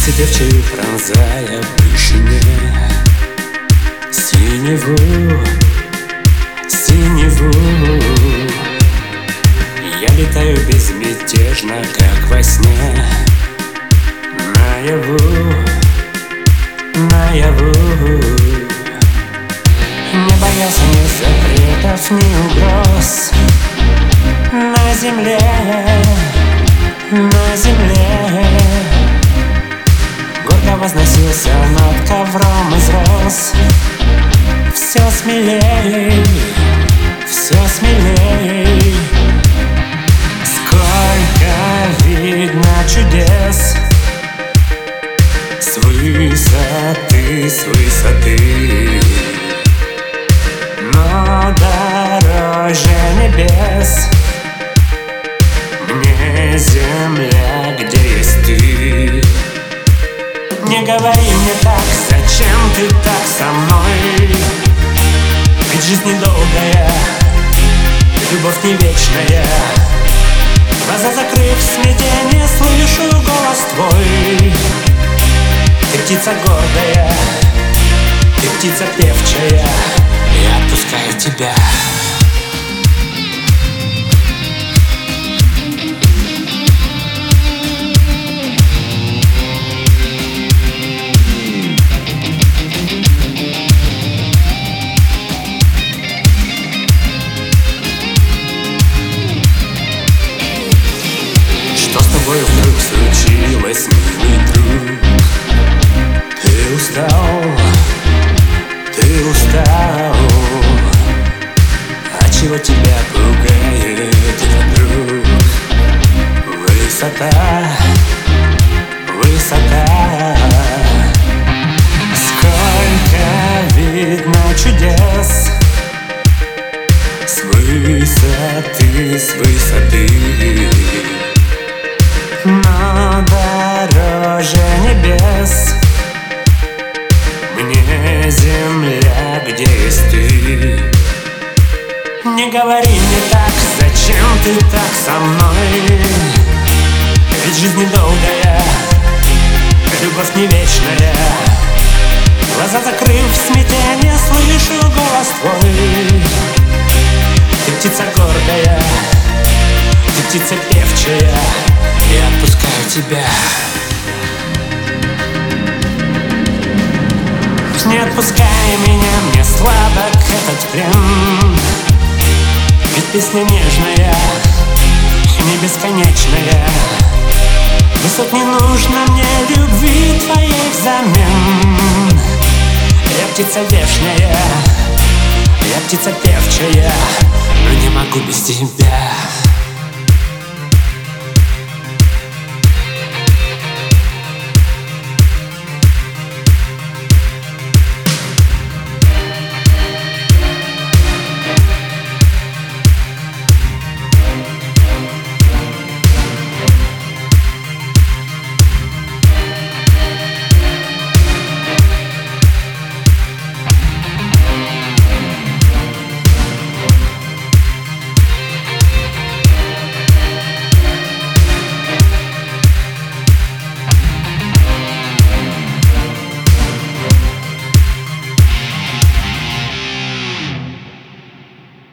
Певчую, пронзая в вышине синеву, синеву. Я летаю безмятежно, как во сне, наяву, наяву. Не боялся ни запретов, ни угроз. На земле, на земле гордо возносился над ковром из роз. Все смелей, все смелей. Сколько видно чудес с высоты, с высоты. Но дороже небес мне земля, где есть ты. Не говори мне так, зачем ты так со мной? Ведь жизнь недолгая, любовь не вечная. Глаза закрыв, в смятении слышу голос твой. Ты птица гордая, ты птица певчая. Я отпускаю тебя. Что с тобой вдруг случилось, милый друг? Ты устал, ты устал. А чего тебя пугает вдруг? Высота, высота. Сколько видно чудес с высоты, с высоты. Но дороже небес мне земля, где есть ты. Не говори мне так, зачем ты так со мной? Ведь жизнь недолгая, любовь не вечная. Глаза закрыв, в смятении слышу голос твой. Ты птица гордая, ты птица певчая. Я отпускаю тебя. Не отпускай меня, мне сладок этот плен. Ведь песня нежная, не бесконечная. Высот не нужно мне любви твоей взамен. Я птица вешняя, я птица певчая, но не могу без тебя.